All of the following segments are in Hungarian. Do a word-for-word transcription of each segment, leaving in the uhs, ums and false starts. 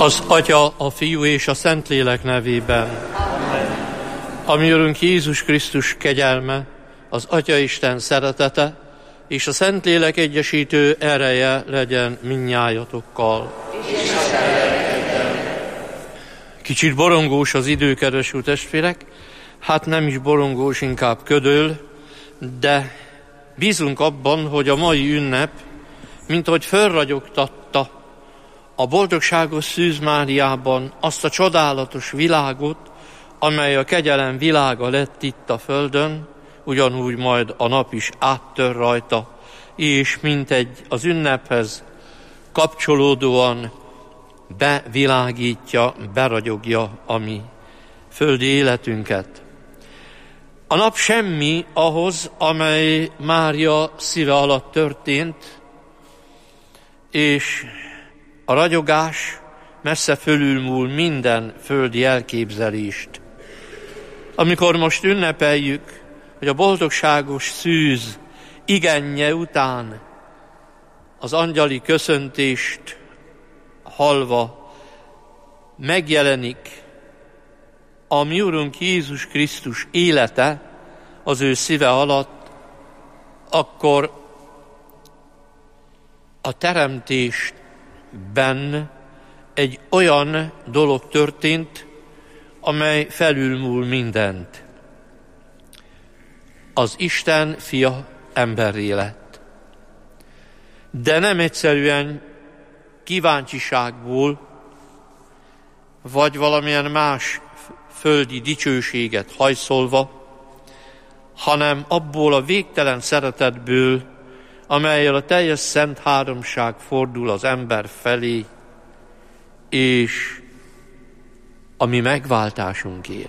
Az Atya, a Fiú és a Szentlélek nevében. Amen. A mi Urunk Jézus Krisztus kegyelme, az Atya Isten szeretete és a Szentlélek egyesítő ereje legyen mindnyájatokkal. Kicsit borongós az idő, kedves testvérek, hát nem is borongós, inkább ködöl, de bízunk abban, hogy a mai ünnep, mint ahogy fölragyogtatta a boldogságos Szűz Máriában azt a csodálatos világot, amely a kegyelem világa lett itt a földön, ugyanúgy majd a nap is áttör rajta, és mint egy az ünnephez kapcsolódóan bevilágítja, beragyogja a mi földi életünket. A nap semmi ahhoz, amely Mária szíve alatt történt, és a ragyogás messze fölülmúl minden földi elképzelést. Amikor most ünnepeljük, hogy a boldogságos szűz igenje után az angyali köszöntést hallva megjelenik a mi Urunk Jézus Krisztus élete az ő szíve alatt, akkor a teremtésben egy olyan dolog történt, amely felülmúl mindent. Az Isten fia emberré lett. De nem egyszerűen kíváncsiságból, vagy valamilyen más földi dicsőséget hajszolva, hanem abból a végtelen szeretetből, amellyel a teljes szent háromság fordul az ember felé, és a mi megváltásunkért.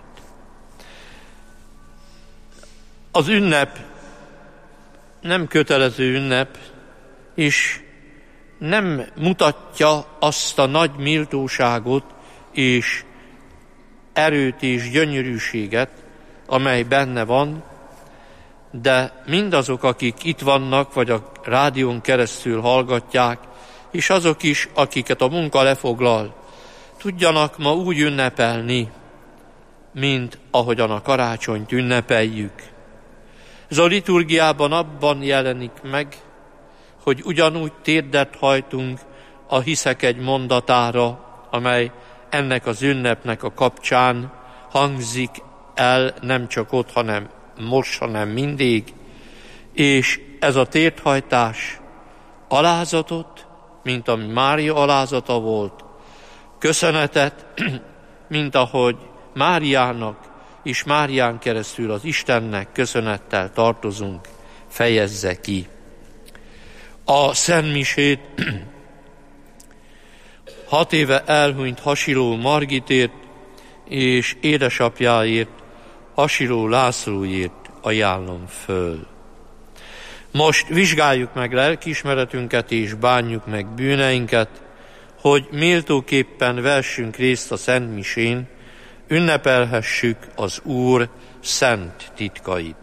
Az ünnep nem kötelező ünnep, és nem mutatja azt a nagy méltóságot és erőt és gyönyörűséget, amely benne van, de mindazok, akik itt vannak, vagy a rádión keresztül hallgatják, és azok is, akiket a munka lefoglal, tudjanak ma úgy ünnepelni, mint ahogyan a karácsonyt ünnepeljük. Ez a liturgiában abban jelenik meg, hogy ugyanúgy térdet hajtunk a hiszek egy mondatára, amely ennek az ünnepnek a kapcsán hangzik el nem csak ott, hanem most, hanem mindig, és ez a térdhajtás alázatot, mint ami Mária alázata volt, köszönetet, mint ahogy Máriának és Márián keresztül az Istennek köszönettel tartozunk, fejezze ki. A szentmisét hat éve elhunyt Hasiló Margitért és édesapjáért, Hasiló Lászlóért ajánlom föl. Most vizsgáljuk meg lelkiismeretünket és bánjuk meg bűneinket, hogy méltóképpen vessünk részt a szentmisén, ünnepelhessük az Úr szent titkait.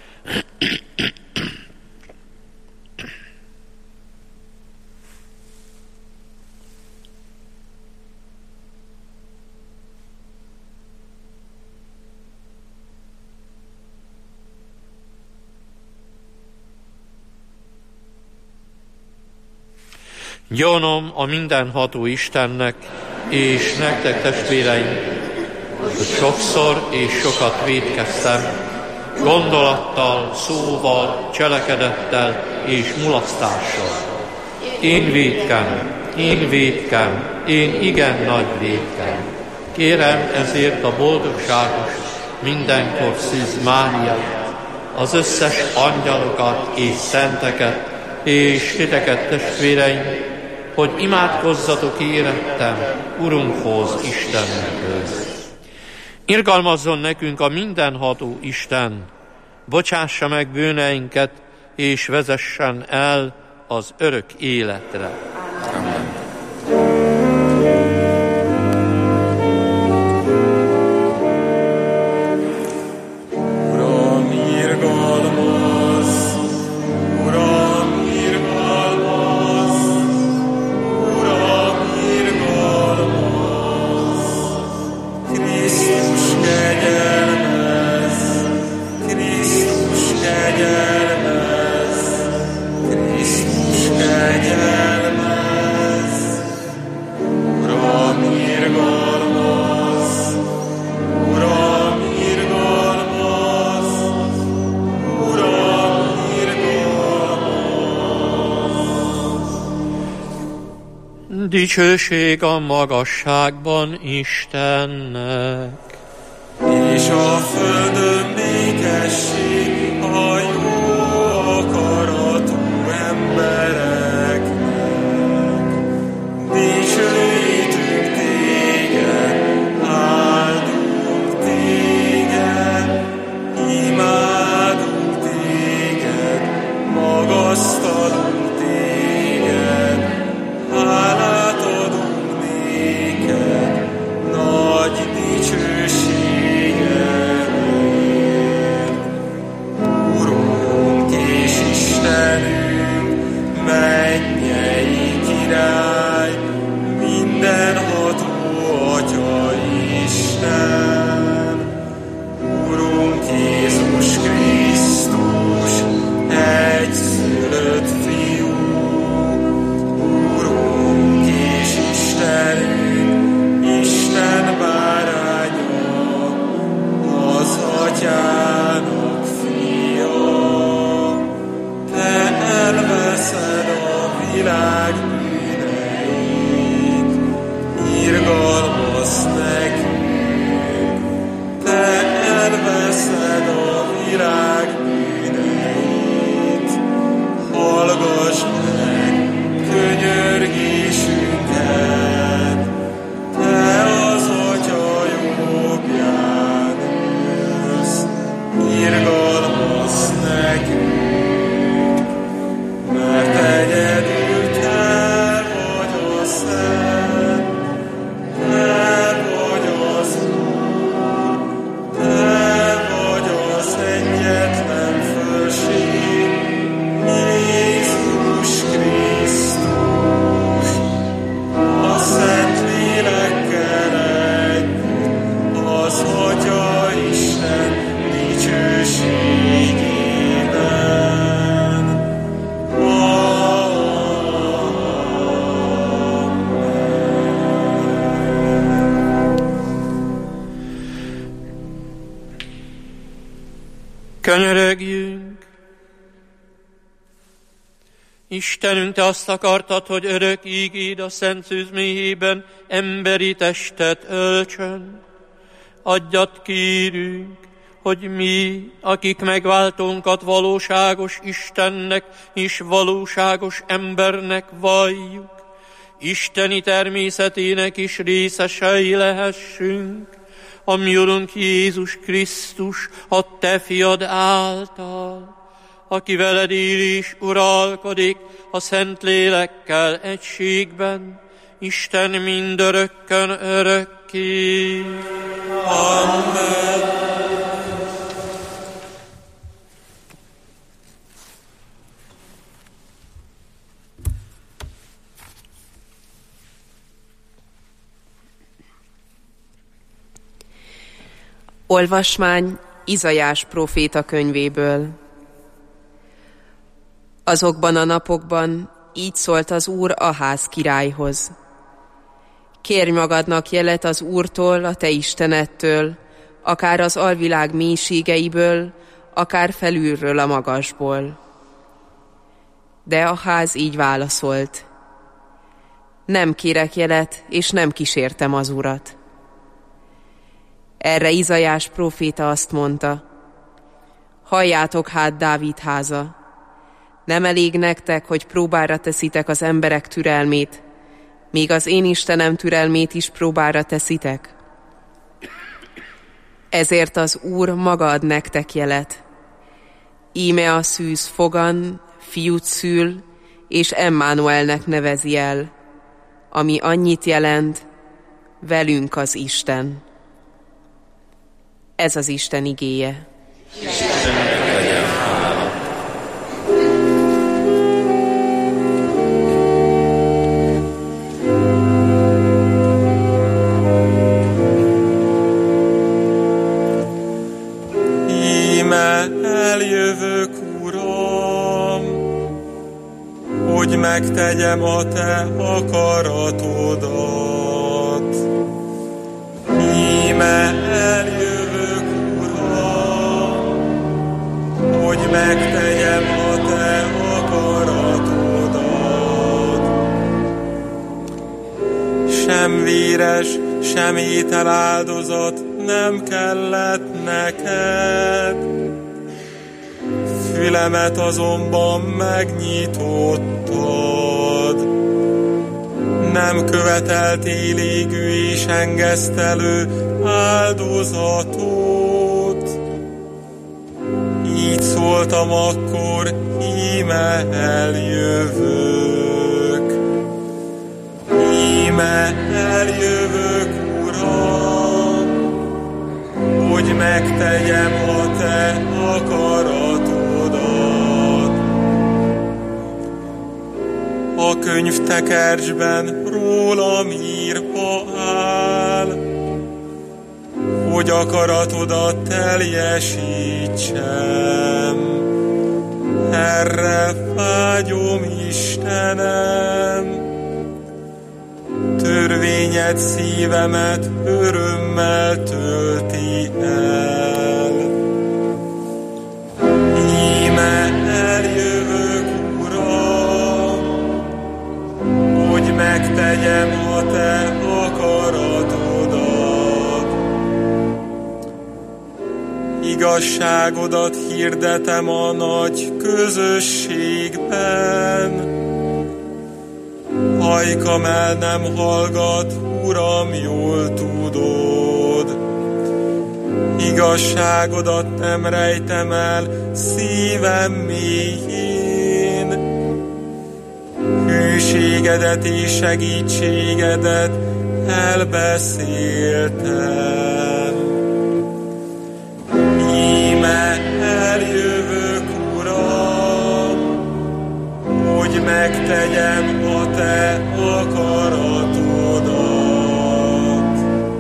Gyanom a mindenható Istennek, és nektek testvéreim, hogy sokszor és sokat vétkeztem, gondolattal, szóval, cselekedettel és mulasztással. Én vétkem, én vétkem, én igen nagy vétkem. Kérem ezért a boldogságos, mindenkor Szűz Máriát, az összes angyalokat és szenteket, és titeket testvéreim, hogy imádkozzatok érettem Urunkhoz, Istennekhöz. Irgalmazzon nekünk a mindenható Isten, bocsássa meg bűneinket, és vezessen el az örök életre. Amen. Uram, irgalmaz! Uram, irgalmaz! Dicsőség a magasságban Istennek. És a földön békesség a jó akaratú embereknek. Dicsőítünk téged, áldunk téged, imádunk téged, magasztalunk téged, hálát adunk néked, nagy dicsőségedért. Urunk és Istenünk, mennyei király, mindenható Atya Isten, Urunk Jézus Krisztus, egyszülött Fiú, Urunk és Istenünk, Isten báránya, az Atyának Fia. Te elveszed a világ bűneit, irgalmazz nekünk. Te elveszed a világ bűneit, hallgass meg könyörgésünket. Te az Atya jobbján ülsz, irgalmazz nekünk, mert egyedül Te vagy a Szent, Te vagy az Úr, Te vagy az egyetlen fölség, Jézus Krisztus, a Szent Lélekkel együtt, az Atya Isten dicsőségében. Könyörögjünk! Istenünk, Te azt akartad, hogy örök ígéd a szent szűz méhében emberi testet öltsön. Adjad, kérünk, hogy mi, akik megváltónkat valóságos Istennek és valóságos embernek valljuk, isteni természetének is részesei lehessünk, a mi Urunk Jézus Krisztus, a Te fiad által, aki veled él és uralkodik a Szent Lélekkel egységben, Isten mindörökkön örökké. Amen. Olvasmány Izaiás próféta könyvéből. Azokban a napokban így szólt az Úr Aház királyhoz. Kérj magadnak jelet az Úrtól, a te Istenettől, akár az alvilág mélységeiből, akár felülről a magasból. De Aház így válaszolt. Nem kérek jelet, és nem kísértem az Urat. Erre Izaiás próféta azt mondta, halljátok hát, Dávid háza, nem elég nektek, hogy próbára teszitek az emberek türelmét, még az én Istenem türelmét is próbára teszitek? Ezért az Úr maga ad nektek jelet. Íme a szűz fogan, fiút szül, és Emmanuelnek nevezi el, ami annyit jelent, velünk az Isten. Ez az Isten igéje. Istennek legyen hála. Íme eljövök, Uram, hogy megtegyem a Te akaratodat. Íme eljövök, Uram, hogy megtegyem a Te akaratodat. sem véres, sem ételáldozat nem kellett neked. Fülemet azonban megnyitottad. Nem követeltél égő és engesztelő áldozatot. Így szóltam akkor, íme eljövök. Íme eljövök, Uram, hogy megtegyem a te akaratodat. A könyvtekercsben rólam írva áll, hogy akaratodat teljesítsem. Erre vágyom, Istenem, törvényed szívemet örömmel tölti el. Íme eljövök, Uram, hogy megtegyem a te akaratodat. Igazságodat hirdetem a nagy közösségben. Hajkam el nem hallgat, Uram, jól tudod. Igazságodat nem rejtem el szívem mélyén. Hűségedet és segítségedet elbeszéltem. Íme eljövök, Uram, hogy megtegyem a te akaratodat.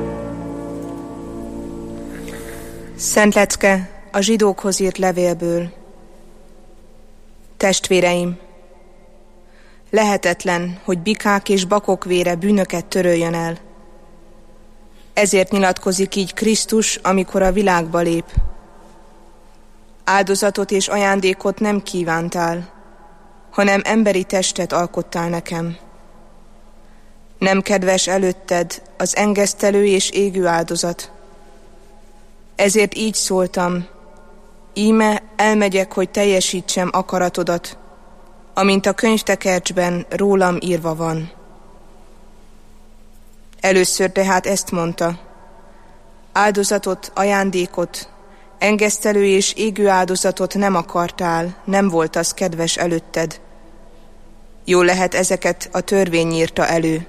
Szent lecke a zsidókhoz írt levélből. Testvéreim, lehetetlen, hogy bikák és bakok vére bűnöket töröljön el. Ezért nyilatkozik így Krisztus, amikor a világba lép. Áldozatot és ajándékot nem kívántál, hanem emberi testet alkottál nekem. Nem kedves előtted az engesztelő és égő áldozat. Ezért így szóltam, íme elmegyek, hogy teljesítsem akaratodat, amint a könyvtekercsben rólam írva van. Először tehát ezt mondta, áldozatot, ajándékot, engesztelő és égő áldozatot nem akartál, nem volt az kedves előtted. Jól lehet, ezeket a törvény írta elő.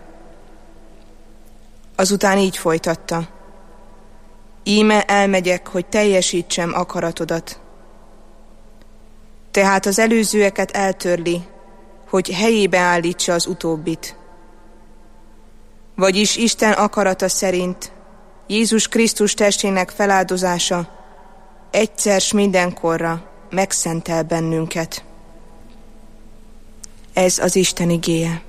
Azután így folytatta. Íme elmegyek, hogy teljesítsem akaratodat. Tehát az előzőeket eltörli, hogy helyébe állítsa az utóbbit. Vagyis Isten akarata szerint Jézus Krisztus testének feláldozása egyszer s mindenkorra megszentel bennünket. Ez az Isten igéje.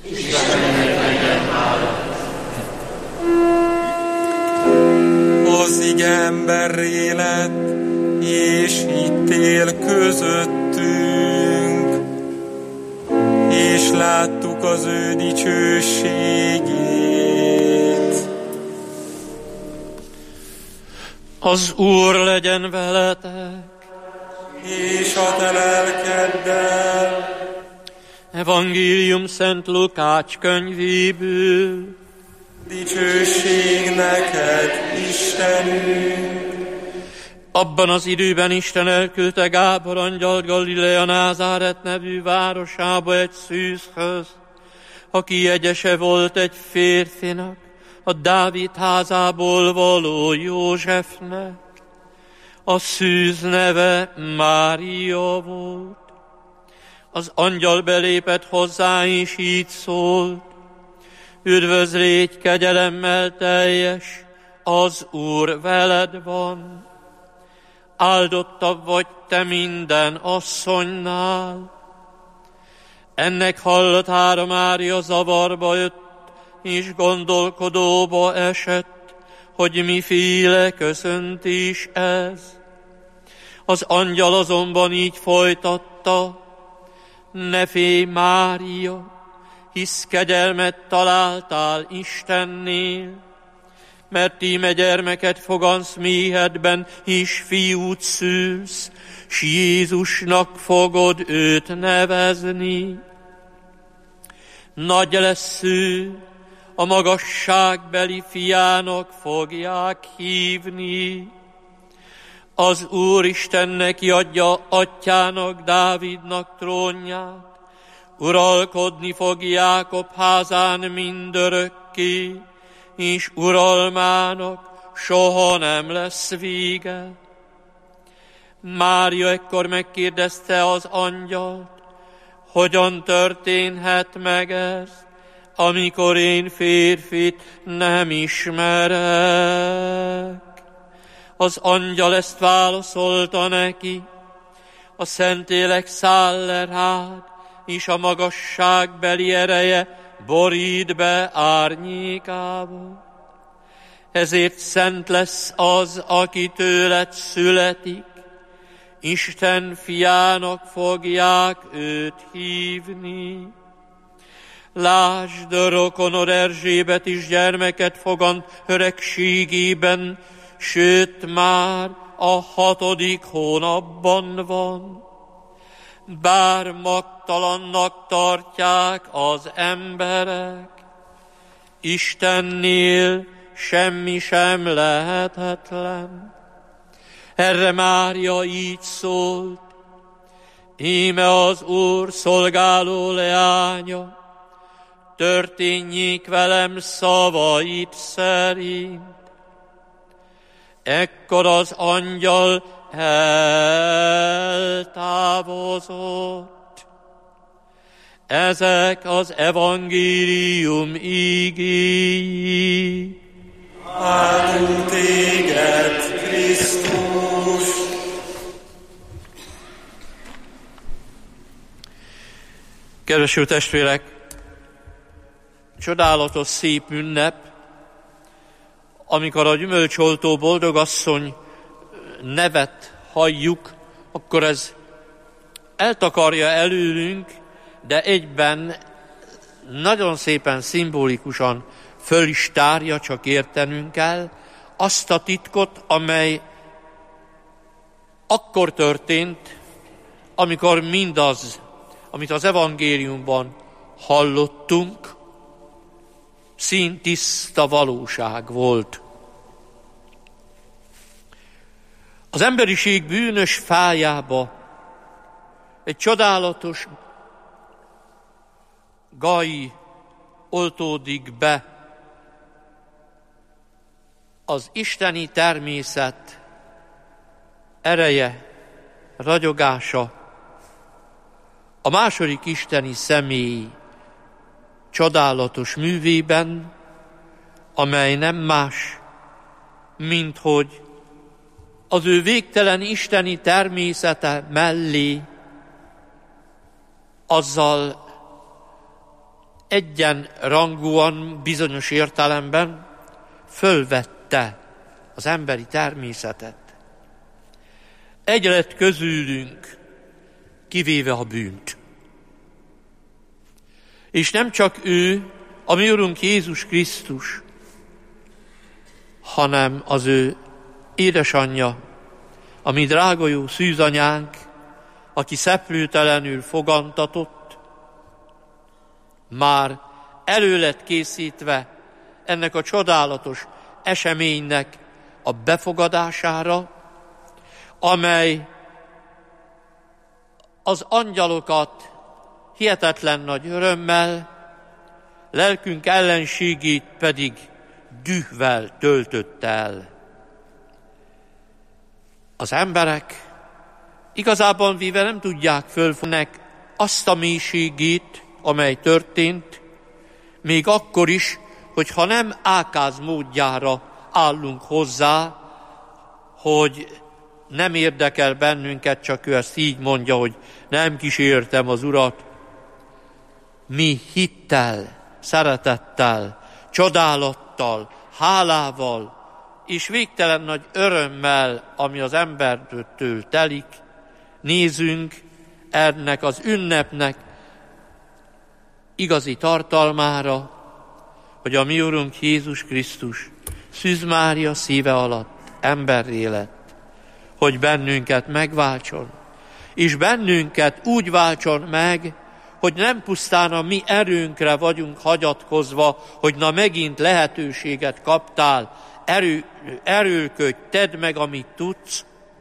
Az ige emberré lett, és itt él közöttünk, és láttuk az ő dicsőségét. Az Úr legyen veletek, és a te lelkeddel. Evangélium Szent Lukács könyvéből. Dicsőség neked, Istenünk! Abban az időben Isten elküldte Gábor angyalt Galilea Názáret nevű városába egy szűzhöz, aki jegyese volt egy férfinak, a Dávid házából való Józsefnek. A szűz neve Mária volt. Az angyal belépett hozzá, és így szólt: üdvözlégy, kegyelemmel teljes, az Úr veled van. Áldottabb vagy te minden asszonynál. Ennek hallatára Mária zavarba jött, és gondolkodóba esett, hogy miféle köszöntés ez. Az angyal azonban így folytatta: ne félj, Mária, hisz kegyelmet találtál Istennél, mert íme gyermeket fogansz méhedben, és fiút szülsz, s Jézusnak fogod őt nevezni. Nagy lesz ő, a magasságbeli fiának fogják hívni. Az Úristen neki adja atyának, Dávidnak trónját, uralkodni fog Jákob házán mindörökké, és uralmának soha nem lesz vége. Mária ekkor megkérdezte az angyalt, hogyan történhet meg ez, amikor én férfit nem ismerek. Az angyal ezt válaszolta neki, a Szentlélek száll le rád, és a magasságbeli ereje borít be árnyékába. Ezért szent lesz az, aki tőled születik, Isten fiának fogják őt hívni. Lásd, rokonod Erzsébet is gyermeket fogant öregségében, sőt már a hatodik hónapban van. Bár magtalannak tartják az emberek, Istennél semmi sem lehetetlen. Erre Mária így szólt, íme az Úr szolgáló leánya, történjék velem szavait szerint. Ekkor az angyal eltávozott. Ezek az evangélium igéi. Áldunk téged, Krisztus! Kedves testvérek, csodálatos szép ünnep, amikor a gyümölcsoltó boldogasszony nevet halljuk, akkor ez eltakarja előlünk, de egyben nagyon szépen szimbolikusan föl is tárja, csak értenünk kell, azt a titkot, amely akkor történt, amikor mindaz, amit az evangéliumban hallottunk, színtiszta valóság volt. Az emberiség bűnös fájába egy csodálatos gaj oltódik be, az isteni természet ereje, ragyogása, a második isteni személy csodálatos művében, amely nem más, mint hogy az ő végtelen isteni természete mellé azzal egyenrangúan bizonyos értelemben fölvette az emberi természetet. Egy lett közülünk, kivéve a bűnt. És nem csak ő, a mi Urunk Jézus Krisztus, hanem az ő édesanyja, a mi drága jó szűzanyánk, aki szeplőtelenül fogantatott, már elő lett készítve ennek a csodálatos eseménynek a befogadására, amely az angyalokat hihetetlen nagy örömmel, lelkünk ellenségét pedig dühvel töltött el. Az emberek igazából véve nem tudják fölfogni azt a mélységét, amely történt, még akkor is, hogyha nem ákáz módjára állunk hozzá, hogy nem érdekel bennünket, csak ő ezt így mondja, hogy nem kísértem az Urat. Mi hittel, szeretettel, csodálattal, hálával és végtelen nagy örömmel, ami az embertől telik, nézünk ennek az ünnepnek igazi tartalmára, hogy a mi Urunk Jézus Krisztus Szűz Mária szíve alatt emberré lett, hogy bennünket megváltson, és bennünket úgy váltson meg, hogy nem pusztán a mi erőnkre vagyunk hagyatkozva, hogy na megint lehetőséget kaptál, erő, erőlködj, tedd meg, amit tudsz,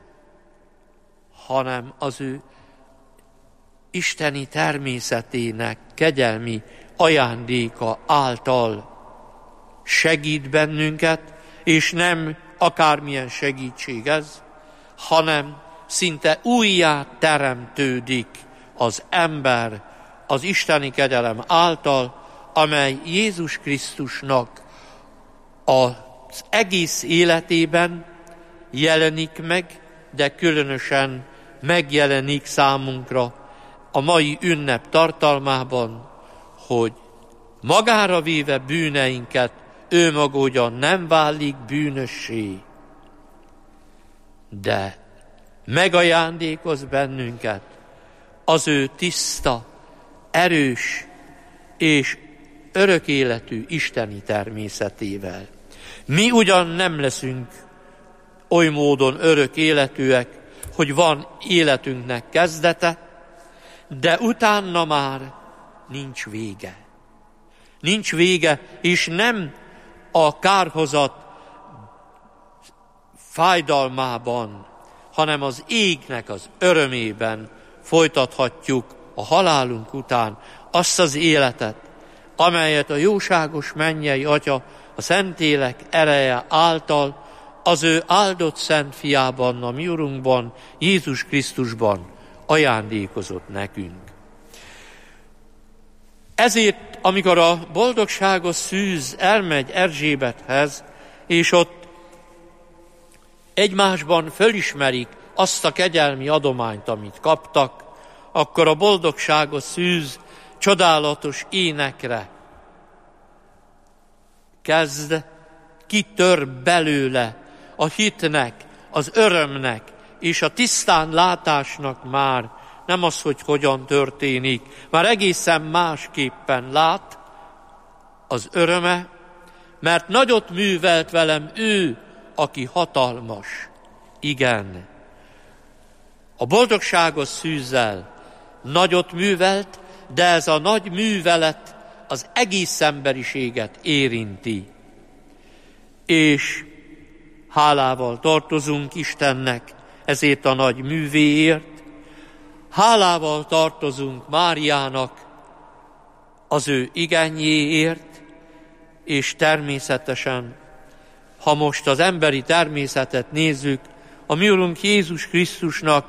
hanem az ő isteni természetének kegyelmi ajándéka által segít bennünket, és nem akármilyen segítség ez, hanem szinte újjá teremtődik az ember az isteni kegyelem által, amely Jézus Krisztusnak az egész életében jelenik meg, de különösen megjelenik számunkra a mai ünnep tartalmában, hogy magára véve bűneinket ő maga ugyan nem válik bűnössé, de megajándékoz bennünket az ő tiszta, erős és örök életű isteni természetével. Mi ugyan nem leszünk oly módon örök életűek, hogy van életünknek kezdete, de utána már nincs vége. Nincs vége, és nem a kárhozat fájdalmában, hanem az égnek az örömében folytathatjuk a halálunk után azt az életet, amelyet a jóságos mennyei Atya a Szentlélek ereje által az ő áldott szent fiában, a mi Urunkban, Jézus Krisztusban ajándékozott nekünk. Ezért, amikor a boldogságos szűz elmegy Erzsébethez, és ott egymásban fölismerik azt a kegyelmi adományt, amit kaptak, akkor a boldogságos szűz csodálatos énekre kezd, kitör belőle a hitnek, az örömnek és a tisztán látásnak már nem az, hogy hogyan történik, már egészen másképpen lát az öröme, mert nagyot művelt velem ő, aki hatalmas. Igen, a boldogságos szűzzel nagyot művelt, de ez a nagy művelet az egész emberiséget érinti. És hálával tartozunk Istennek ezért a nagy művéért, hálával tartozunk Máriának az ő igényéért, és természetesen, ha most az emberi természetet nézzük, a mi Urunk Jézus Krisztusnak,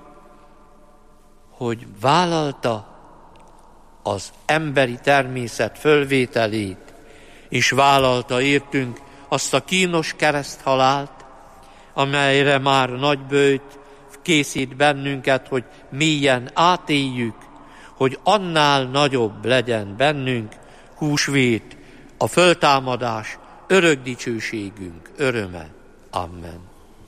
hogy vállalta az emberi természet fölvételét, és vállalta értünk azt a kínos kereszthalált, amelyre már nagy bőjt készít bennünket, hogy mélyen átéljük, hogy annál nagyobb legyen bennünk húsvét, a föltámadás, örök dicsőségünk öröme. Amen.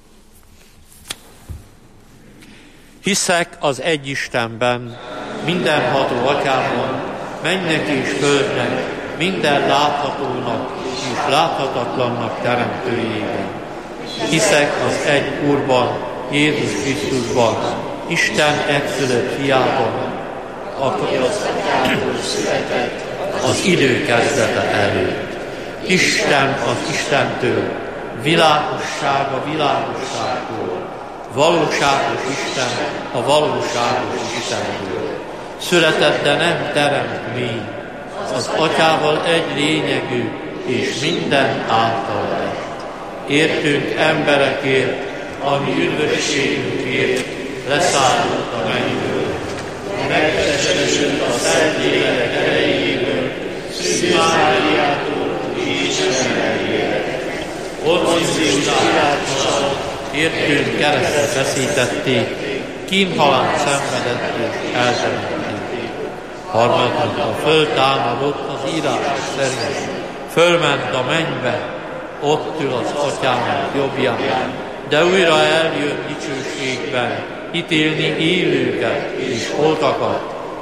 Hiszek az egy Istenben, mindenható Atyában, mennek és földnek, minden láthatónak és láthatatlannak teremtőjében. Hiszek az egy Úrban, Jézus Krisztusban, Isten egyszülött fiában, aki az Atyától született az idő kezdete előtt. Isten az Istentől, világosság a világosságtól, valóságos Isten a valóságos Istentől. Született, de nem teremtmény, az Atyával egy lényegű, és minden által lett. Értünk emberekért, ami üdvösségünkért leszállott a mennyből. Megtestesült a Szentlélek erejéből, Szűz Máriától és Isten erejére. Ott Jézus Pilátus értünk keresztre feszítették, kínhalált szenvedett és eltemették. Harmadnapra föltámadott az írás szerint, fölment a mennybe, ott ül az Atyának jobbján, de újra eljön dicsőségben, ítélni élőket és holtakat,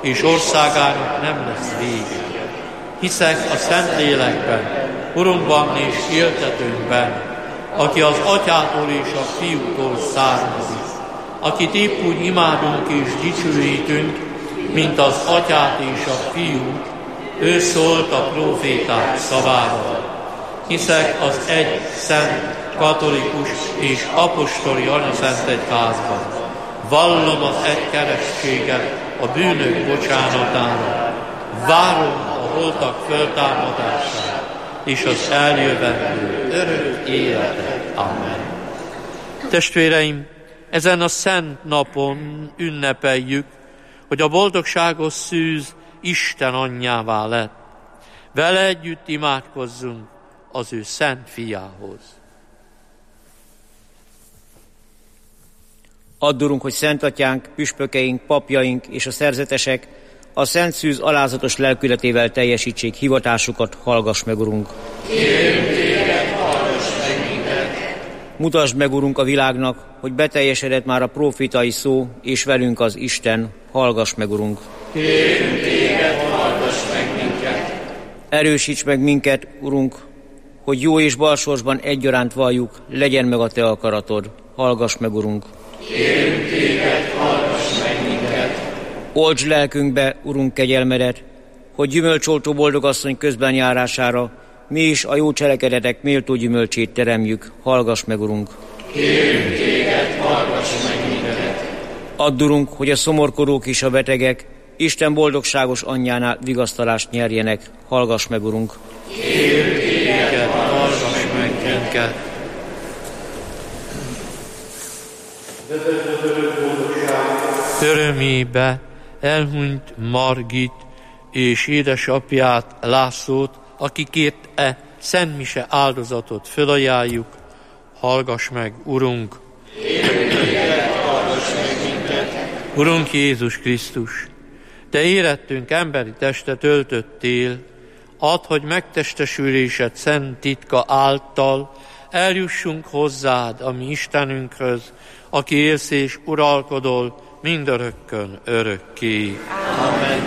és országának nem lesz vége. Hiszek a Szentlélekben, Urunkban és éltetőnkben, aki az Atyától és a Fiútól származik, akit épp úgy imádunk és dicsőítünk, mint az Atyát és a Fiút, ő szólt a próféták szavával. Hiszek az egy szent, katolikus és apostoli anyaszent egyházban. Vallom az egy keresztséget a bűnök bocsánatára. Várom a holtak föltámadását és az eljövendő örök életet. Amen. Testvéreim, ezen a szent napon ünnepeljük, hogy a boldogságos szűz Isten anyjává lett. Vele együtt imádkozzunk az ő szent fiához. Add, Urunk, hogy Szent Atyánk, püspökeink, papjaink és a szerzetesek a Szent Szűz alázatos lelkületével teljesítsék hivatásukat, hallgass meg, Urunk. Kérünk téged, hallgass meg minket. Mutasd meg, Urunk, a világnak, hogy beteljesedett már a prófitai szó, és velünk az Isten, hallgass meg, Urunk. Kérünk téged, hallgass meg minket. Erősíts meg minket, Urunk, hogy jó és balsorsban egyaránt valljuk, legyen meg a Te akaratod, hallgass meg, Urunk. Kérünk téged, hallgass meg minket. Oltsd lelkünkbe, Urunk, kegyelmedet, hogy gyümölcsoltó boldogasszony közben járására mi is a jó cselekedetek méltó gyümölcsét teremjük, hallgass meg, Urunk. Kérünk téged, hallgass meg minket. Add, Urunk, hogy a szomorkodók és a betegek Isten boldogságos anyjánál vigasztalást nyerjenek, hallgass meg, Urunk. Kérünk téged, hallgass meg minket. Örömébe elhunyt Margit és édesapját, Lászlót, akikért e szentmise áldozatot fölajánljuk, hallgass meg, Urunk. Urunk Jézus Krisztus, Te érettünk emberi testet öltöttél, add, hogy megtestesülésed szent titka által eljussunk hozzád, a mi Istenünkhöz, aki élsz és uralkodol mindörökkön örökké. Amen.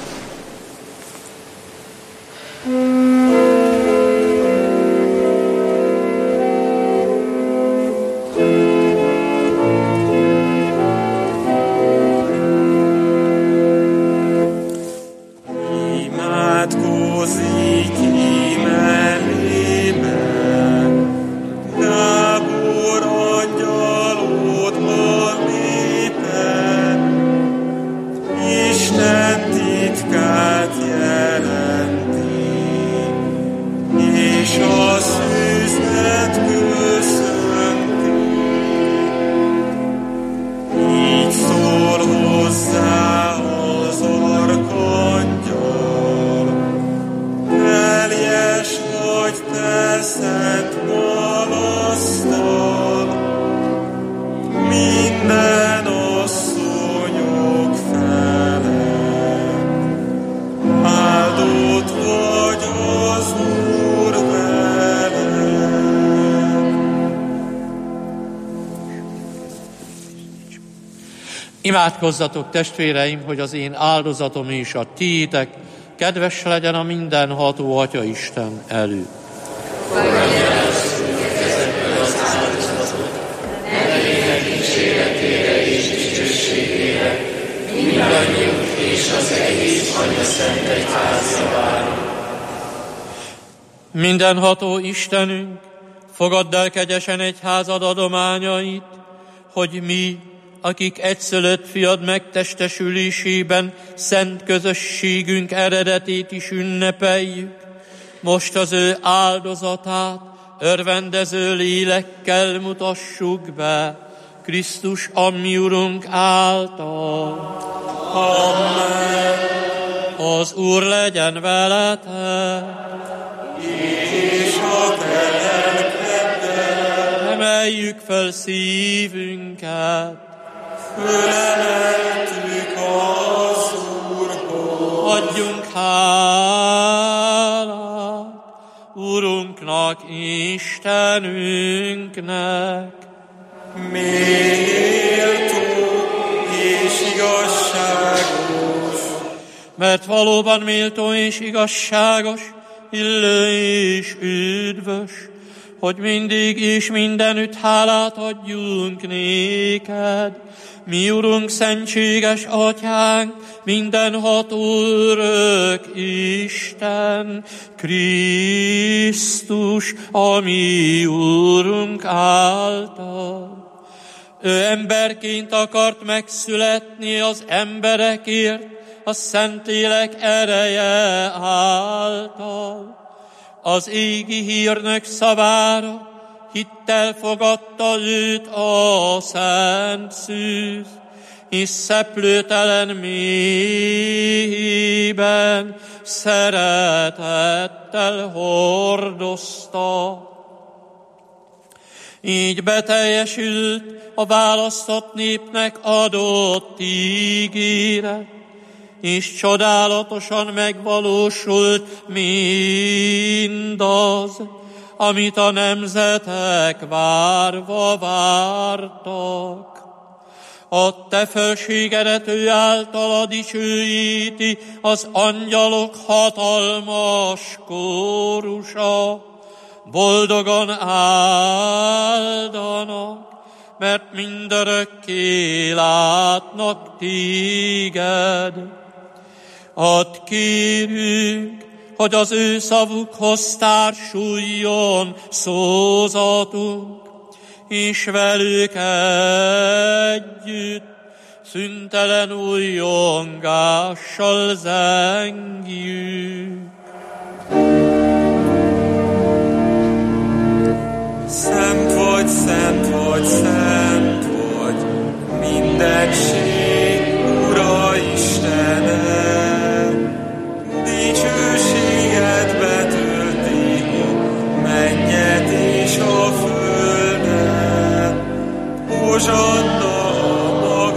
Imádkozzatok, testvéreim, hogy az én áldozatom és a tiétek kedves legyen a mindenható Atya Isten előtt. Mindenható Istenünk, fogadd el kegyesen egyházad adományait, hogy mi, akik egyszülött fiad megtestesülésében szent közösségünk eredetét is ünnepeljük, most az ő áldozatát örvendező lélekkel mutassuk be Krisztus a mi Urunk által. Amen. Az Úr legyen veletek, és a te lelkeddel. Emeljük fel szívünket, fölemeltük az Úrhoz. adjunk hálát Urunknak, Istenünknek. Méltó és igazságos mert valóban méltó és igazságos, illő és üdvös, hogy mindig és mindenütt hálát adjunk néked. Mi, Urunk, szentséges Atyánk, mindenható örök Isten, Krisztus, a mi Urunk által. Ő emberként akart megszületni az emberekért, a Szentlélek ereje által. Az égi hírnök szavára hittel fogadta őt a Szent Szűz, és szeplőtelen mélyében szeretettel hordozta. Így beteljesült a választott népnek adott ígéret, és csodálatosan megvalósult mindaz, amit a nemzetek várva vártak. A te felségedet ő általa dicsőíti az angyalok hatalmas kórusa, boldogan áldanak, mert mindörökké látnak téged. Add kérünk, hogy az ő szavukhoz társuljon szózatunk, és velük együtt szüntelen újjongással zengjünk. Szent vagy, szent vagy, szent vagy, mindenség Ura Istenem, dicsőséget betölti mennyet és a földet, hozsanna a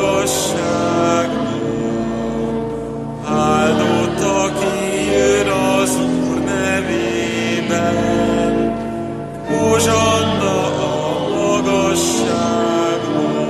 magasságban, áldott, aki jön az Úr nevében, hozsanna a magasságban.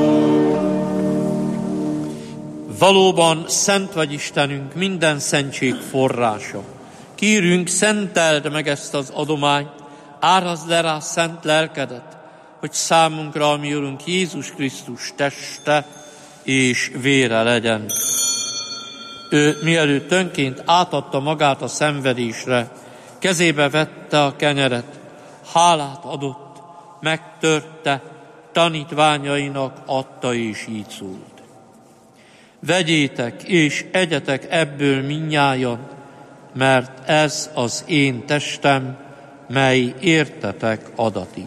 Valóban szent vagy Istenünk, minden szentség forrása. Kérünk, szenteld meg ezt az adományt, árazd le rá szent lelkedet, hogy számunkra, ami Urunk Jézus Krisztus teste és vére legyen. Ő mielőtt önként átadta magát a szenvedésre, kezébe vette a kenyeret, hálát adott, megtörte, tanítványainak adta és így szólt. Vegyétek és egyetek ebből mindnyájan, mert ez az én testem, mely értetek adatik.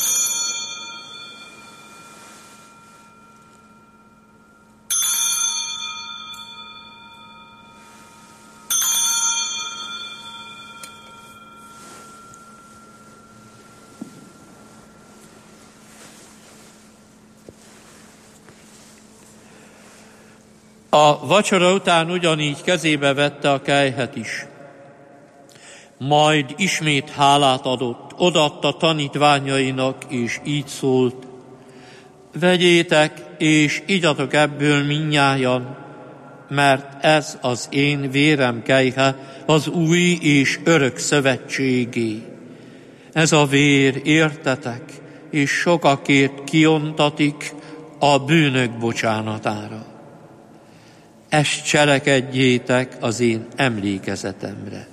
A vacsora után ugyanígy kezébe vette a kelyhet is. Majd ismét hálát adott, odaadta tanítványainak, és így szólt: vegyétek, és igyatok ebből mindnyájan, mert ez az én vérem kelyhe, az új és örök szövetségé. Ez a vér értetek, és sokakért kiontatik a bűnök bocsánatára. Ezt cselekedjétek az én emlékezetemre.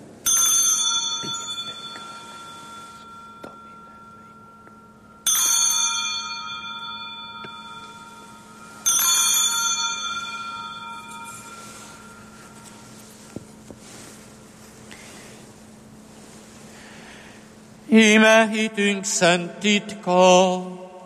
Íme hitünk szent titka.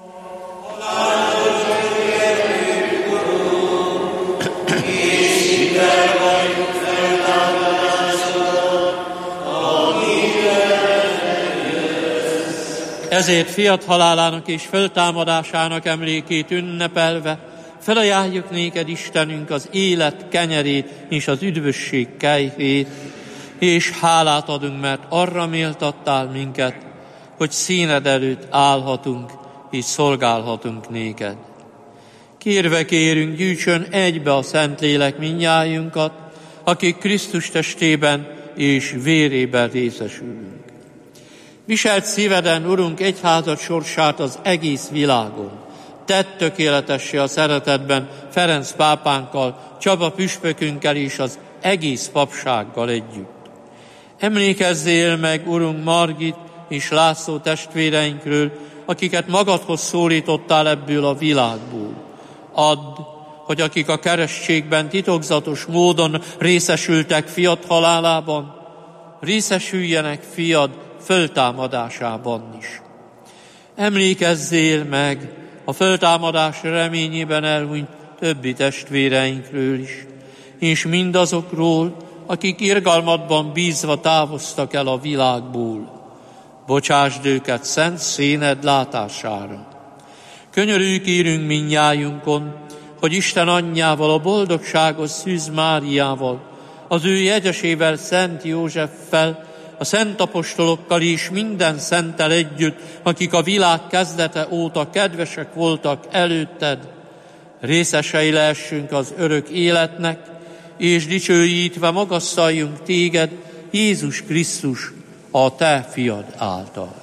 Ezért fiat halálának és föltámadásának emlékét ünnepelve felajánljuk néked, Istenünk, az élet kenyerét és az üdvösség kejhét, és hálát adunk, mert arra méltattál minket, hogy színed előtt állhatunk és szolgálhatunk néked. Kérve kérünk, gyűjtsön egybe a Szentlélek mindnyájunkat, akik Krisztus testében és vérében részesülünk. Viselt szíveden, Urunk, egyházad sorsát az egész világon. Tedd tökéletessé a szeretetben Ferenc pápánkkal, Csaba püspökünkkel és az egész papsággal együtt. Emlékezzél meg, Urunk, Margit és László testvéreinkről, akiket magadhoz szólítottál ebből a világból. Add, hogy akik a keresztségben titokzatos módon részesültek fiad halálában, részesüljenek fiad föltámadásában is. Emlékezzél meg a föltámadás reményében elhunyt többi testvéreinkről is, és mindazokról, akik irgalmadban bízva távoztak el a világból. Bocsásd őket szent színed látására. Könyörülj kérünk mindnyájunkon, hogy Isten anyjával, a boldogságos Szűz Máriával, az ő jegyesével, Szent Józseffel, a szent apostolokkal és minden szenttel együtt, akik a világ kezdete óta kedvesek voltak előtted, részesei lehessünk az örök életnek, és dicsőítve magasztaljunk téged, Jézus Krisztus, a te fiad által.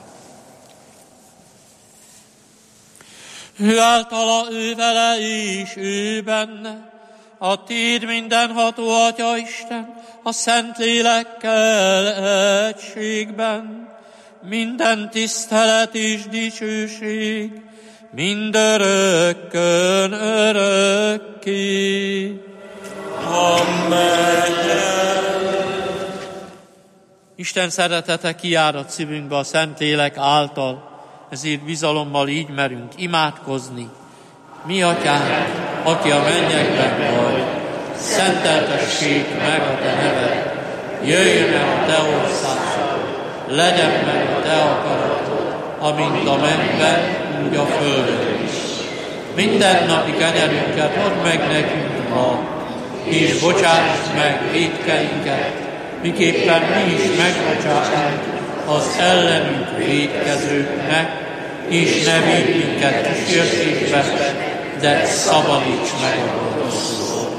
Ő általa, ő vele és ő benne, a téd mindenható Atya Isten, a Szent Lélekkel egységben, minden tisztelet és dicsőség, mindörökkön örökké. Amen. Isten szeretete kiárad szívünkbe a Szentlélek által, ezért bizalommal így merünk imádkozni. Mi Atyánk, aki a mennyekben vagy, szenteltessék meg a te neved, jöjjön el a te országod, legyen meg a te akaratod, amint a mennyben, úgy a földön is. Minden napi kenyerünket add meg nekünk ma, és bocsáss meg vétkeinket, miképpen mi is megbocsátunk az ellenünk vétkezőknek, és ne védj minket kísértésbe, de szabadíts meg a gonosztól.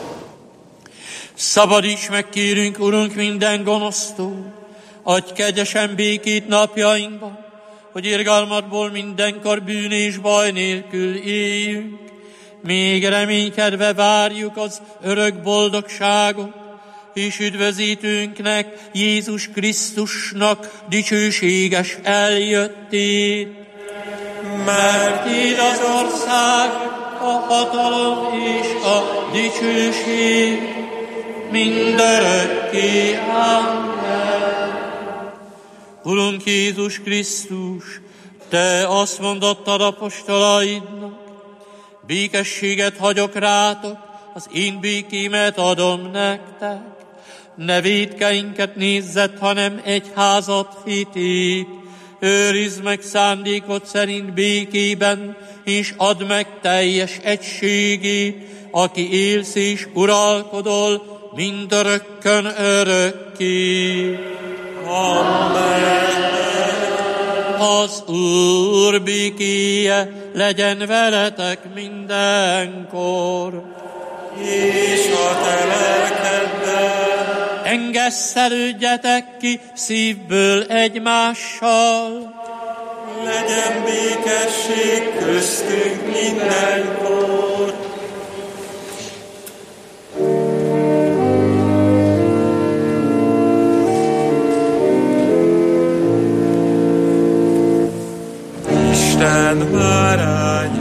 Szabadíts meg, kérünk, Urunk, minden gonosztól, adj kegyesen békét napjainkban, hogy irgalmadból mindenkor bűn és baj nélkül éljünk, még reménykedve várjuk az örök boldogságot, és üdvözítőnknek, Jézus Krisztusnak dicsőséges eljöttét. Mert Téd az ország, a hatalom és a dicsőség mindörökké. Amen. Urunk Jézus Krisztus, Te azt mondottad apostolaidnak, békességet hagyok rátok, az én békémet adom nektek. Ne vétkeinket nézzet, hanem egyházat hitét. Őrizd meg szándékod szerint békében, és add meg teljes egységét, aki élsz és uralkodol mindörökkön örökké. Amen. Az Úr békéje legyen veletek mindenkor. És a te lelkeddel. Engesszelődjetek ki szívből egymással. Legyen békesség köztünk mindenkor. Isten báránya,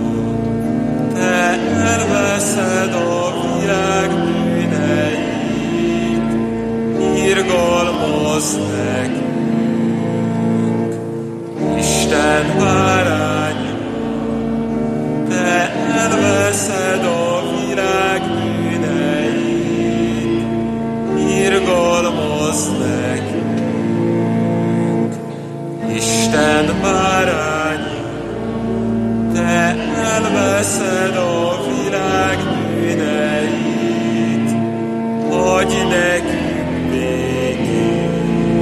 te elveszed a világ bűneit, irgalmazz nekünk. Isten báránya, te elveszed a világ bűneit, irgalmazz nekünk. Isten báránya, te elveszed a világ bűneit, adj nekünk békét.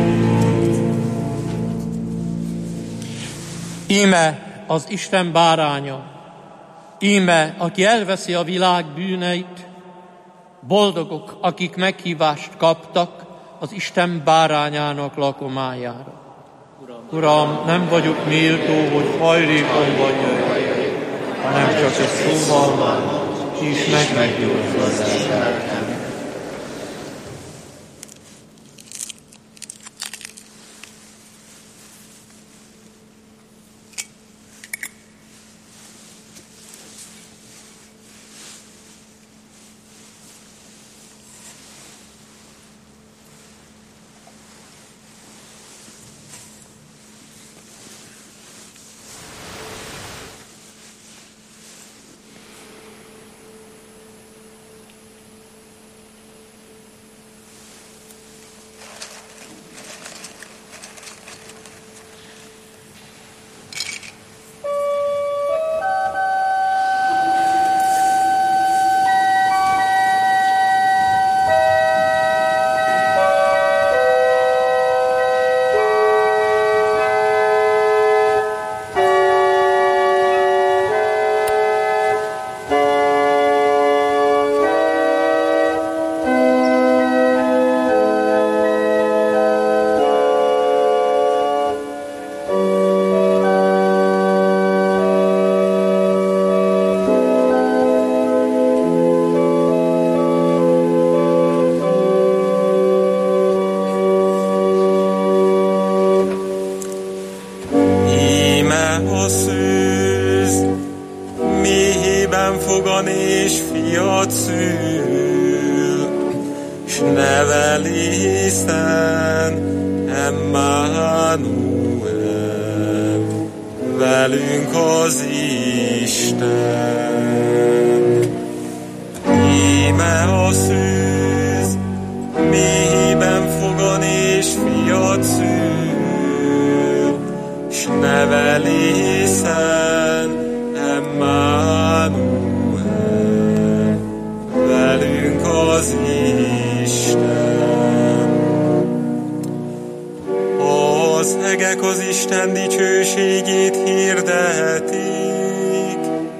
Íme az Isten báránya, íme, aki elveszi a világ bűneit, Boldogok, akik meghívást kaptak az Isten bárányának lakomájára. Uram, nem vagyok méltó, hogy hajlékomba jöjjek, hanem csak egy szóval van, és meggyógyul az lelkem. Velünk az Isten. Íme a szűz, mélyében fogan és fiat szül, s neveli Szent Emmanuel, velünk az Isten. Az egek az Isten dicsőségét hirdetik,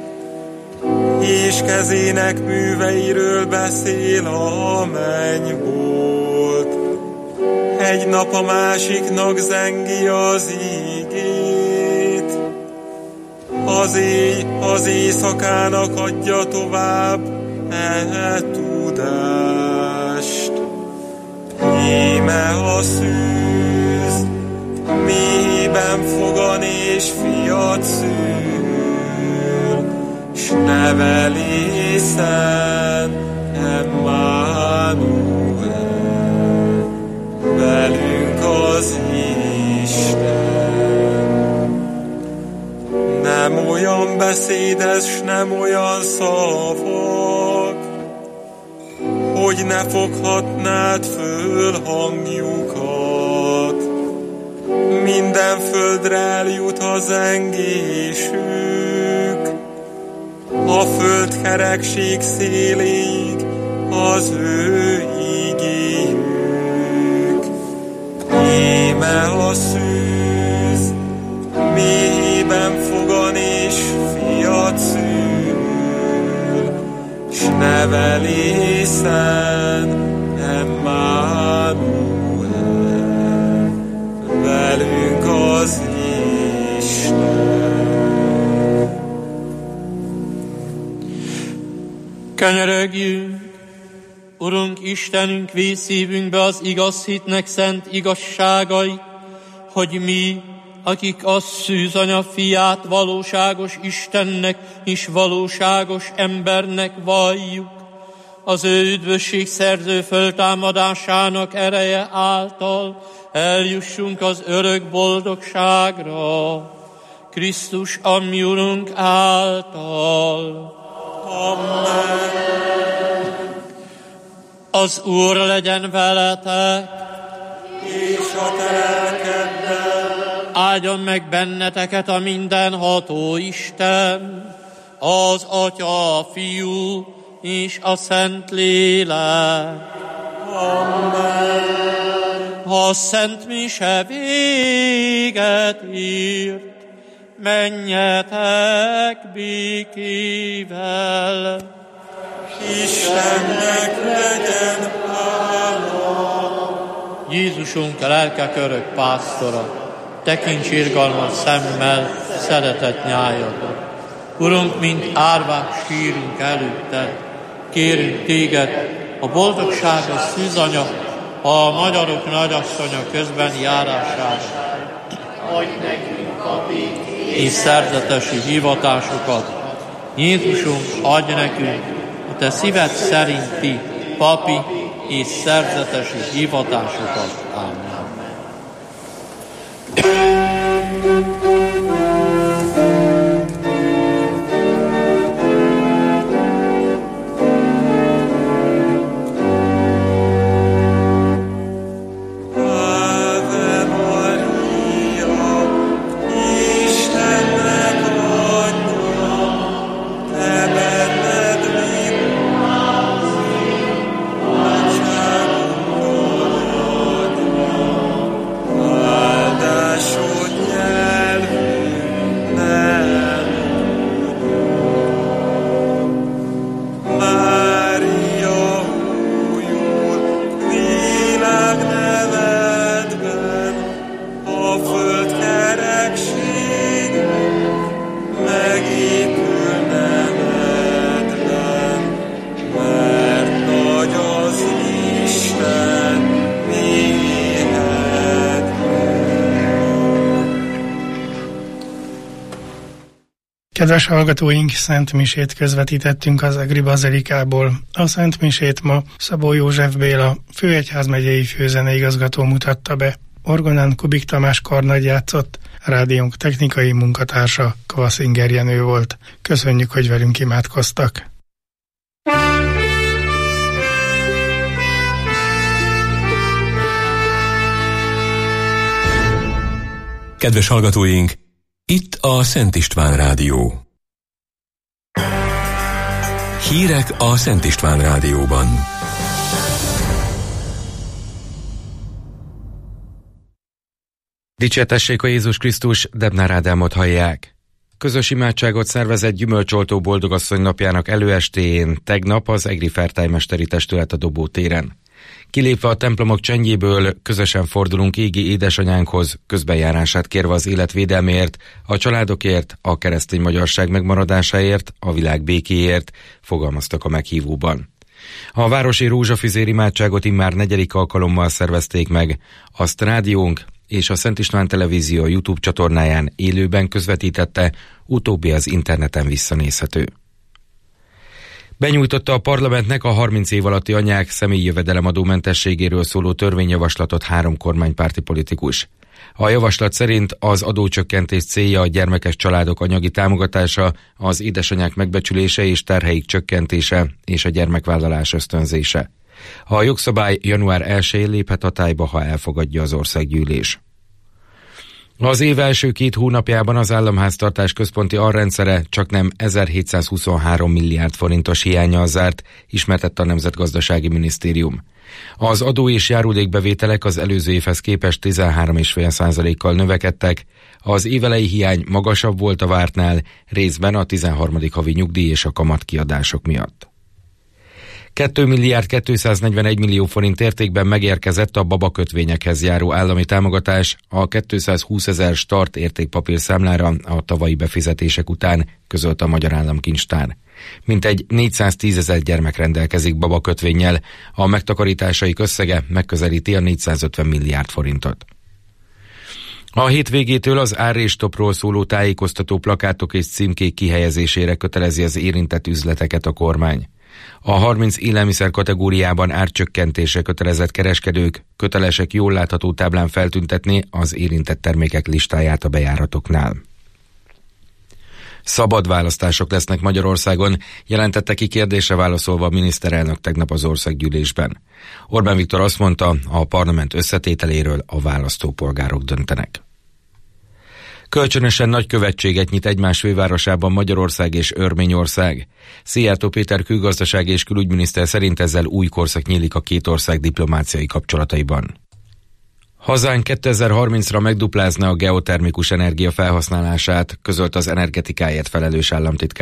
és kezének műveiről beszél a mennybolt. Egy nap a másiknak zengi az ígét, az éj az éjszakának adja tovább e tudást. Íme a szűz, mélyében fogan és fiat szül, s neveli Szent Emmanuel, velünk az Isten. Nem olyan beszédes, s nem olyan szavak, hogy ne foghatnád föl hangjukat. Minden földre eljut a zengésük, a föld kerekség széléig az ő igéjük. Íme a szűz, mélyében fogan és fiat szül, s neveli Szent Emmanuel, velünk az Isten. Kanyarogjunk, Urunk Istenünk, vész szívünkbe az igaz hitnek szent igazságai, hogy mi, akik a szűzanya fiát valóságos Istennek és valóságos embernek valljuk, az ő üdvösség szerző föltámadásának ereje által eljussunk az örök boldogságra, Krisztus a mi Urunk által. Amen. Az Úr legyen veletek, És a te lelkeddel. áldjon meg benneteket a mindenható Isten, az Atya, a Fiú és a Szent Lélek. Amen. Ha a szent mise véget ért, menjetek békével. Istennek legyen hála. Jézusunk, a lelkek örök pásztora, tekints irgalmas szemmel szeretett nyájadra. Urunk, mint árvák sírunk előtted, kérünk téged, a boldogságos szűzanya, a magyarok nagyasszonya közben járására. Adj nekünk papi és szerzetesi hivatásokat. Jézusunk, adj nekünk a te szíved szerinti papi és szerzetesi hivatásokat. Amen. Kedves hallgatóink, Szent Misét közvetítettünk az Egri Bazilikából. A Szent Misét ma Szabó József Béla, főegyházmegyei főzeneigazgató mutatta be. Orgonán Kubik Tamás karnagy játszott, rádiónk technikai munkatársa Kvaszinger Jenő volt. Köszönjük, hogy velünk imádkoztak. Kedves hallgatóink, itt a Szent István Rádió. Hírek a Szent István Rádióban. Dicsértessék a Jézus Krisztus, Debnár Ádámot hallják. Közös imádságot szervezett gyümölcsoltó boldogasszony napjának előestéjén tegnap az Egri Fertájmesteri Testület a Dobó téren. Kilépve a templomok csendjéből közösen fordulunk égi édesanyánkhoz, közbenjárását kérve az életvédelméért, a családokért, a keresztény magyarság megmaradásáért, a világ békéért, fogalmaztak a meghívóban. A városi rózsafüzér imádságot immár negyedik alkalommal szervezték meg, azt rádiónk és a Szent István Televízió YouTube csatornáján élőben közvetítette, utóbbi az interneten visszanézhető. Benyújtotta a parlamentnek a harminc év alatti anyák személyi jövedelemadómentességéről szóló törvényjavaslatot három kormánypárti politikus. A javaslat szerint az adócsökkentés célja a gyermekes családok anyagi támogatása, az édesanyák megbecsülése és terheik csökkentése és a gyermekvállalás ösztönzése. A jogszabály január elsején léphet hatályba, ha elfogadja az országgyűlés. Az év első két hónapjában az államháztartás központi alrendszere csaknem ezerhétszázhuszonhárom milliárd forintos hiánnyal zárt, ismertette a Nemzetgazdasági Minisztérium. Az adó és járulékbevételek az előző évhez képest tizenhárom egész öt százalékkal növekedtek, az évelei hiány magasabb volt a vártnál, részben a tizenharmadik havi nyugdíj és a kamatkiadások miatt. két milliárd kétszáznegyvenegy millió forint értékben megérkezett a babakötvényekhez járó állami támogatás a kétszázhúszezer start értékpapírszámlára a tavalyi befizetések után, közölte a Magyar Államkincstár. Mintegy négyszáztízezer gyermek rendelkezik babakötvényel, a megtakarításaik összege megközelíti a négyszázötven milliárd forintot. A hétvégétől az árréstopról szóló tájékoztató plakátok és címkék kihelyezésére kötelezi az érintett üzleteket a kormány. A harminc élelmiszer kategóriában árcsökkentésre kötelezett kereskedők kötelesek jól látható táblán feltüntetni az érintett termékek listáját a bejáratoknál. Szabad választások lesznek Magyarországon, jelentette ki kérdésre válaszolva a miniszterelnök tegnap az országgyűlésben. Orbán Viktor azt mondta, a parlament összetételéről a választópolgárok döntenek. Kölcsönösen nagy követséget nyit egymás fővárosában Magyarország és Örményország. Szijjártó Péter külgazdasági és külügyminiszter szerint ezzel új korszak nyílik a két ország diplomáciai kapcsolataiban. Hazánk kétezer-harmincra megduplázna a geotermikus energia felhasználását, közölt az energetikáért felelős államtitkár.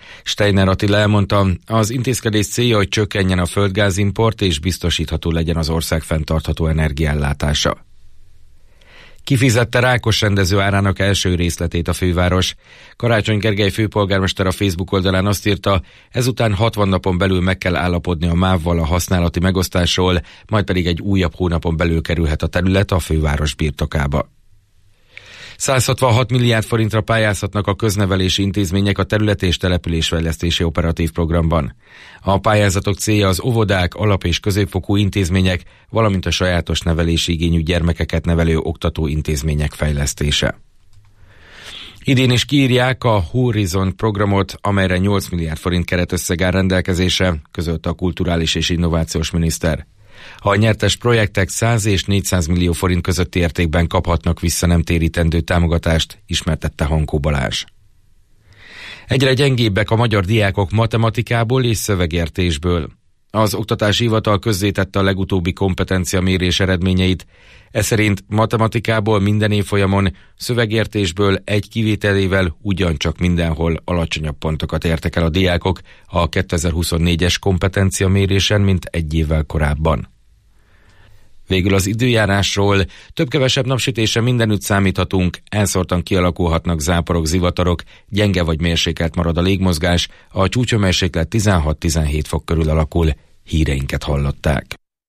Steiner Attila elmondta, az intézkedés célja, hogy csökkenjen a földgázimport és biztosítható legyen az ország fenntartható energiaellátása. Kifizette Rákos rendező árának első részletét a főváros. Karácsony Gergely főpolgármester a Facebook oldalán azt írta, ezután hatvan napon belül meg kell állapodni a MÁV-val a használati megosztásról, majd pedig egy újabb hónapon belül kerülhet a terület a főváros birtokába. száz hatvanhat milliárd forintra pályázhatnak a köznevelési intézmények a terület- és településfejlesztési operatív programban. A pályázatok célja az óvodák, alap- és középfokú intézmények, valamint a sajátos nevelési igényű gyermekeket nevelő oktató intézmények fejlesztése. Idén is kiírják a Horizon programot, amelyre nyolc milliárd forint keretösszeg áll rendelkezésre, közölte a kulturális és innovációs miniszter. A nyertes projektek száz és négyszáz millió forint közötti értékben kaphatnak vissza nem térítendő támogatást, ismertette Hankó Balázs. Egyre gyengébbek a magyar diákok matematikából és szövegértésből. Az Oktatási Hivatal közzétette a legutóbbi kompetenciamérés eredményeit. Ez szerint matematikából minden évfolyamon, szövegértésből egy kivételével ugyancsak mindenhol alacsonyabb pontokat értek el a diákok a kétezer-huszonnégyes kompetenciamérésen, mint egy évvel korábban. Végül az időjárásról, több-kevesebb napsütésre mindenütt számíthatunk, elszórtan kialakulhatnak záporok, zivatarok, gyenge vagy mérsékelt marad a légmozgás, a csúcsőmérséklet tizenhat-tizenhét fok körül alakul. Híreinket hallották.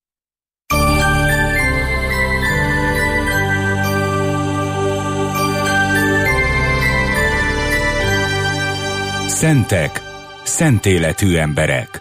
Szentek, szent életű emberek.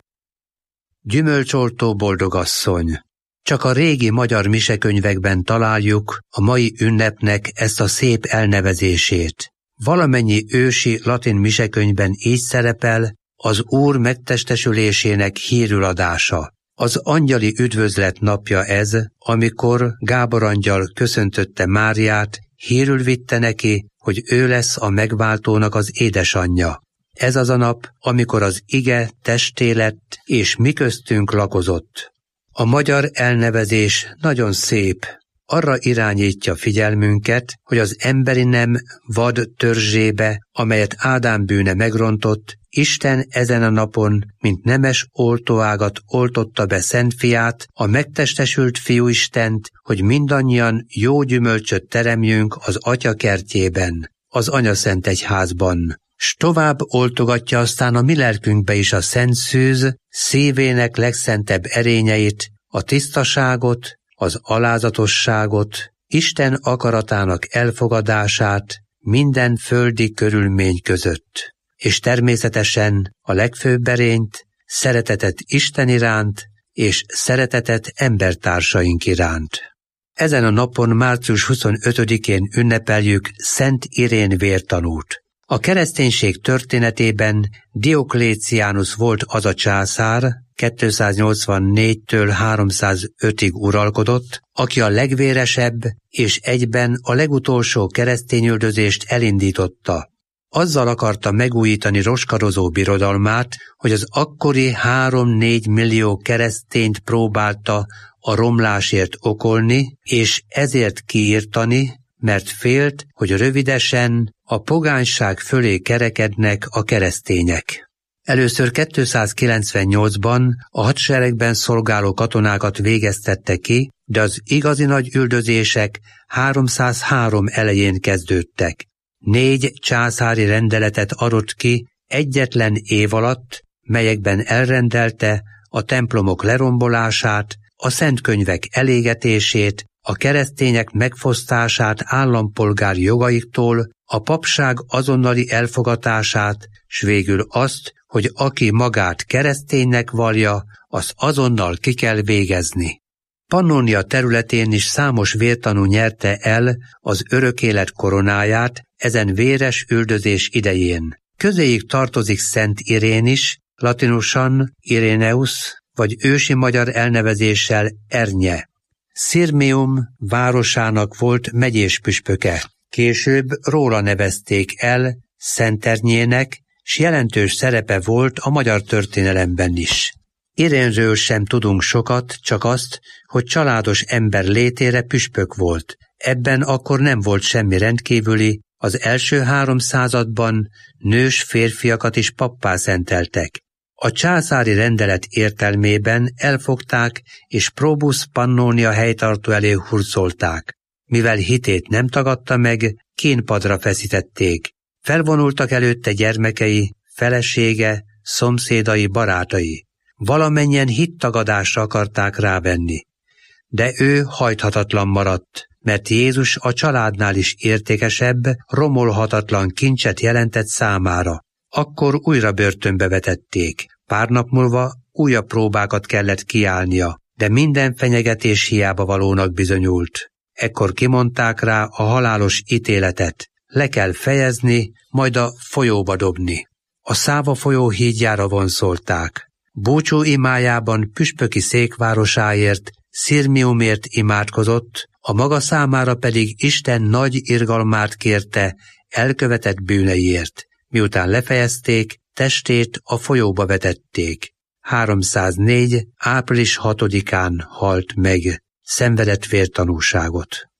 Gyümölcsoltó boldogasszony. Csak a régi magyar misekönyvekben találjuk a mai ünnepnek ezt a szép elnevezését. Valamennyi ősi latin misekönyvben így szerepel az Úr megtestesülésének hírüladása. Az angyali üdvözlet napja ez, amikor Gábor angyal köszöntötte Máriát, hírül vitte neki, hogy ő lesz a megváltónak az édesanyja. Ez az a nap, amikor az ige testé lett, és mi köztünk lakozott. A magyar elnevezés nagyon szép, arra irányítja figyelmünket, hogy az emberi nem vad törzsébe, amelyet Ádám bűne megrontott, Isten ezen a napon, mint nemes oltóágat oltotta be Szent Fiát, a megtestesült Fiúistent, hogy mindannyian jó gyümölcsöt teremjünk az Atya kertjében, az Anyaszent Egyházban. S tovább oltogatja aztán a mi lelkünkbe is a szent szűz, szívének legszentebb erényeit, a tisztaságot, az alázatosságot, Isten akaratának elfogadását minden földi körülmény között, és természetesen a legfőbb erényt, szeretetet Isten iránt, és szeretetet embertársaink iránt. Ezen a napon, március huszonötödikén ünnepeljük Szent Irén vértanút. A kereszténység történetében Diokléciánus volt az a császár, kétszáznyolcvannégytől háromszázötig uralkodott, aki a legvéresebb és egyben a legutolsó keresztényüldözést elindította. Azzal akarta megújítani roskarozó birodalmát, hogy az akkori három-négy millió keresztényt próbálta a romlásért okolni, és ezért kiírtani, mert félt, hogy rövidesen a pogányság fölé kerekednek a keresztények. Először kétszázkilencvennyolcban a hadseregben szolgáló katonákat végeztette ki, de az igazi nagy üldözések háromszázhárom elején kezdődtek. Négy császári rendeletet adott ki egyetlen év alatt, melyekben elrendelte a templomok lerombolását, a szentkönyvek elégetését, a keresztények megfosztását állampolgári jogaiktól, a papság azonnali elfogatását, s végül azt, hogy aki magát kereszténynek vallja, azt azonnal ki kell végezni. Pannónia területén is számos vértanú nyerte el az örök élet koronáját ezen véres üldözés idején. Közéjük tartozik Szent Irén is, latinusan Iréneus, vagy ősi magyar elnevezéssel Ernye. Sirmium városának volt megyés püspöke. Később róla nevezték el Szenternyenek, s jelentős szerepe volt a magyar történelemben is. Irénről sem tudunk sokat, csak azt, hogy családos ember létére püspök volt. Ebben akkor nem volt semmi rendkívüli, Az első három században nős férfiakat is pappá szenteltek. A császári rendelet értelmében elfogták és Probus Pannonia helytartó elé hurcolták. Mivel hitét nem tagadta meg, kínpadra feszítették. Felvonultak előtte gyermekei, felesége, szomszédai, barátai. Valamennyien hittagadásra akarták rávenni. De ő hajthatatlan maradt, mert Jézus a családnál is értékesebb, romolhatatlan kincset jelentett számára. Akkor újra börtönbe vetették. Pár nap múlva újabb próbákat kellett kiállnia, de minden fenyegetés hiába valónak bizonyult. Ekkor kimondták rá a halálos ítéletet. Le kell fejezni, majd a folyóba dobni. A Száva folyó hídjára vonszolták. Búcsú imájában püspöki székvárosáért, Szirmiumért imádkozott, a maga számára pedig Isten nagy irgalmát kérte elkövetett bűneiért. Miután lefejezték, testét a folyóba vetették. háromszáznégy. április hatodikán halt meg, szenvedett vértanúságot.